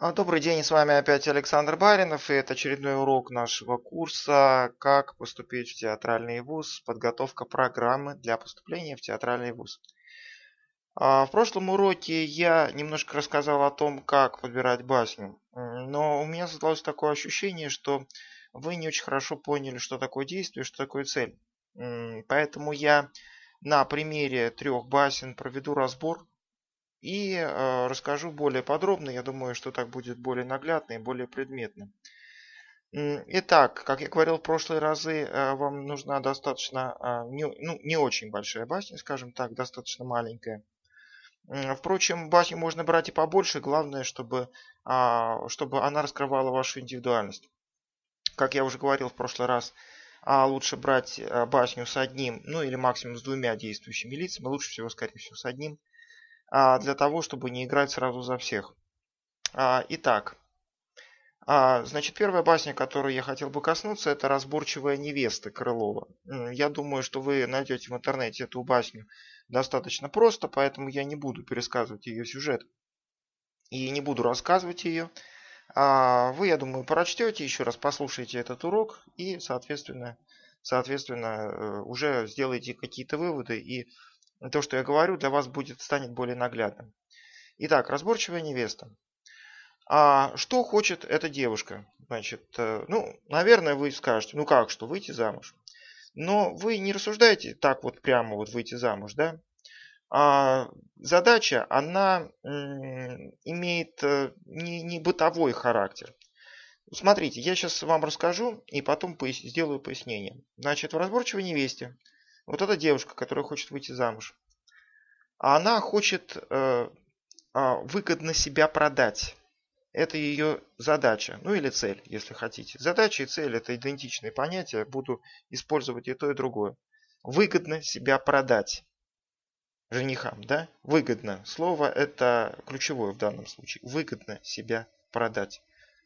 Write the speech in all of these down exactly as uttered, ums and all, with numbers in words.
А, Добрый день, с вами опять Александр Баринов, и это очередной урок нашего курса «Как поступить в театральный вуз. Подготовка программы для поступления в театральный вуз». А, В прошлом уроке я немножко рассказал о том, как подбирать басню, М, но у меня создалось такое ощущение, что вы не очень хорошо поняли, что такое действие, что такое цель. М, Поэтому я на примере трех басен проведу разбор и э, расскажу более подробно. Я думаю, что так будет более наглядно и более предметно. М, Итак, как я говорил в прошлые разы, э, вам нужна достаточно, а, не, ну, не очень большая басня, скажем так, достаточно маленькая. М, Впрочем, басню можно брать и побольше, главное, чтобы, а, чтобы она раскрывала вашу индивидуальность. Как я уже говорил в прошлый раз, а, лучше брать а, басню с одним, ну или максимум с двумя действующими лицами, лучше всего, скорее всего, с одним, а, для того, чтобы не играть сразу за всех. А, Итак, а, значит, первая басня, которую я хотел бы коснуться, это «Разборчивая невеста» Крылова. М, Я думаю, что вы найдете в интернете эту басню достаточно просто, поэтому я не буду пересказывать ее сюжет и не буду рассказывать ее. А вы, я думаю, прочтете, еще раз послушайте этот урок и, соответственно, соответственно, э, уже сделаете какие-то выводы, и то, что я говорю, для вас будет станет более наглядным. Итак, «Разборчивая невеста». А что хочет эта девушка? Значит, э, ну, наверное, вы скажете, ну как что, выйти замуж. Но вы не рассуждаете так вот прямо вот выйти замуж, да? А задача, она м, имеет э, не, не бытовой характер. Смотрите, я сейчас вам расскажу и потом пояс- сделаю пояснение. Значит, в «Разборчивой невесте» вот эта девушка, которая хочет выйти замуж, она хочет э, а, выгодно себя продать. Это ее задача, ну или цель, если хотите. Задача и цель это идентичные понятия, буду использовать и то, и другое. Выгодно себя продать женихам, да? Выгодно. Слово это ключевое в данном случае. Выгодно себя продать.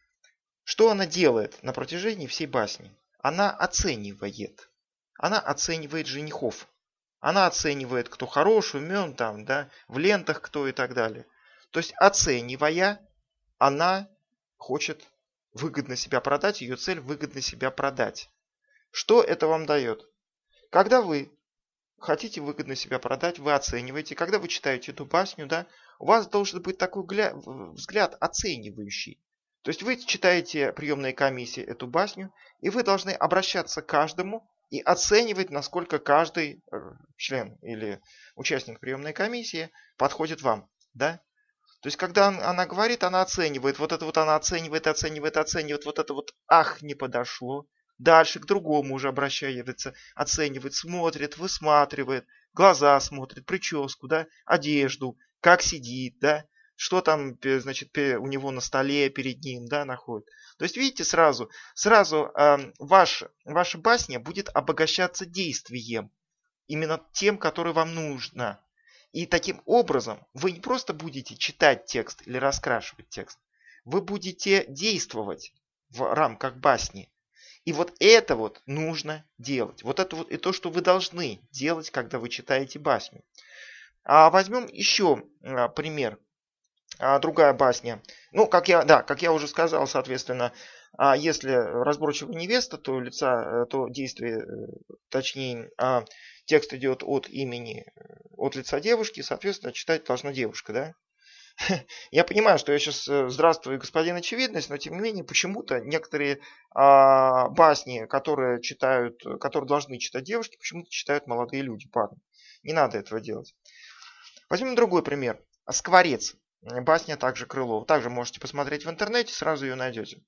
Что она делает на протяжении всей басни? Она оценивает. Она оценивает женихов. Она оценивает, кто хорош, умен, там, да, в лентах кто и так далее. То есть оценивая, она хочет выгодно себя продать, ее цель выгодно себя продать. Что это вам дает? Когда вы хотите выгодно себя продать, вы оцениваете. Когда вы читаете эту басню, да, у вас должен быть такой взгляд оценивающий. То есть вы читаете приемные комиссии эту басню, и вы должны обращаться к каждому и оценивать, насколько каждый э, член или участник приемной комиссии подходит вам. Да? То есть, когда она говорит, она оценивает. Вот это вот она оценивает, оценивает, оценивает. Вот это вот ах, не подошло. Дальше к другому уже обращается, оценивает, смотрит, высматривает. Глаза смотрит, прическу, да, одежду, как сидит, да. Что там, значит, у него на столе перед ним, да, находит. То есть, видите, сразу, сразу э, ваш, ваша басня будет обогащаться действием. Именно тем, который вам нужно. И таким образом вы не просто будете читать текст или раскрашивать текст, вы будете действовать в рамках басни. И вот это вот нужно делать. Вот это вот и то, что вы должны делать, когда вы читаете басню. А возьмем еще а, пример. А, другая басня. Ну, как я, да, как я уже сказал, соответственно, а если разборчивая невеста, то лица, то действие, точнее, а, текст идет от имени, от лица девушки, соответственно, читать должна девушка, да? Я понимаю, что я сейчас здравствую, господин очевидность, но тем не менее, почему-то некоторые а, басни, которые читают, которые должны читать девушки, почему-то читают молодые люди, парни. Не надо этого делать. Возьмем другой пример. Скворец. Басня также Крылова. Также можете посмотреть в интернете, сразу ее найдете.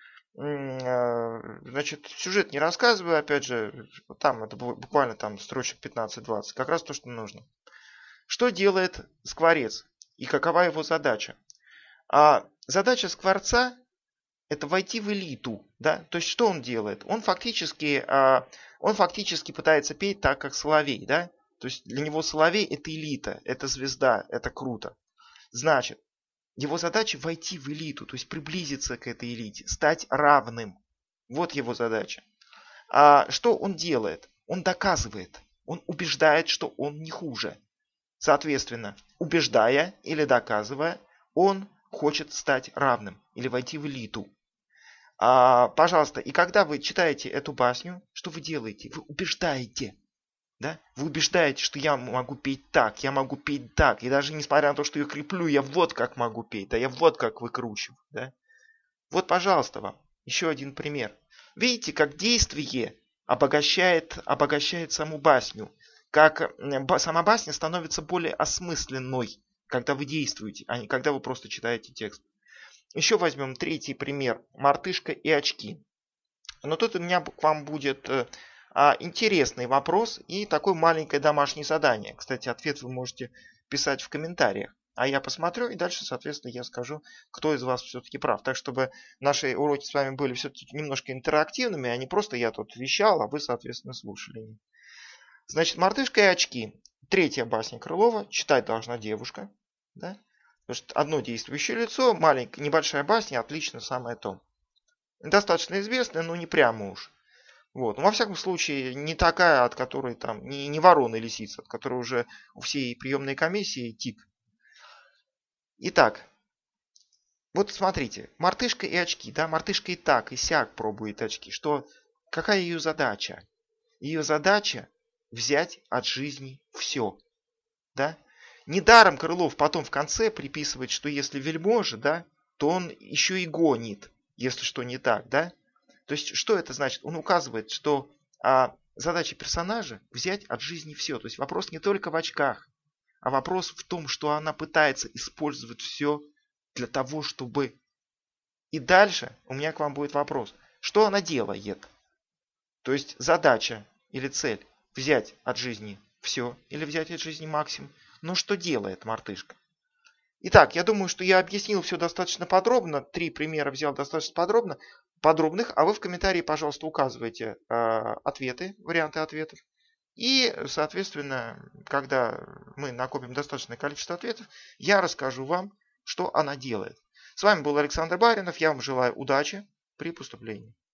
Значит, сюжет не рассказываю, опять же, там это буквально там строчек пятнадцать-двадцать. Как раз то, что нужно. Что делает Скворец? И какова его задача? А задача Скворца это войти в элиту. Да? То есть, что он делает? Он фактически, он фактически пытается петь так, как Соловей. Да? То есть, для него Соловей это элита, это звезда, это круто. Значит, его задача войти в элиту, то есть приблизиться к этой элите, стать равным. Вот его задача. А что он делает? Он доказывает, он убеждает, что он не хуже. Соответственно, убеждая или доказывая, он хочет стать равным или войти в элиту. А, пожалуйста, и когда вы читаете эту басню, что вы делаете? Вы убеждаете. Да? Вы убеждаете, что я могу петь так, я могу петь так. И даже несмотря на то, что я креплю, я вот как могу петь, да, я вот как выкручиваю. Да? Вот, пожалуйста, вам еще один пример. Видите, как действие обогащает, обогащает саму басню. Как сама басня становится более осмысленной, когда вы действуете, а не когда вы просто читаете текст. Еще возьмем третий пример. Мартышка и очки. Но тут у меня к вам будет а, интересный вопрос и такое маленькое домашнее задание. Кстати, ответ вы можете писать в комментариях. А я посмотрю, и дальше, соответственно, я скажу, кто из вас все-таки прав. Так, чтобы наши уроки с вами были все-таки немножко интерактивными, а не просто я тут вещал, а вы, соответственно, слушали. Значит, мартышка и очки. Третья басня Крылова. Читать должна девушка. Да? Потому что одно действующее лицо, маленькая, небольшая басня, отлично, самое то. Достаточно известная, но не прямо уж. Вот. Но, во всяком случае, не такая, от которой там, не, не ворона и лисица, от которой уже у всей приемной комиссии тик. Итак, вот смотрите, мартышка и очки, да, мартышка и так, и сяк пробует очки. Что, какая ее задача? Ее задача взять от жизни все, да. Недаром Крылов потом в конце приписывает, что если вельможа, да, то он еще и гонит, если что не так, да. То есть, что это значит? Он указывает, что а, задача персонажа взять от жизни все. То есть, вопрос не только в очках, а вопрос в том, что она пытается использовать все для того, чтобы... И дальше у меня к вам будет вопрос. Что она делает? То есть, задача или цель взять от жизни все или взять от жизни максимум. Но что делает мартышка? Итак, я думаю, что я объяснил все достаточно подробно. Три примера взял достаточно подробно, подробных. А вы в комментарии, пожалуйста, указывайте э, ответы, варианты ответов. И, соответственно, когда мы накопим достаточное количество ответов, я расскажу вам, что она делает. С вами был Александр Баринов. Я вам желаю удачи при поступлении.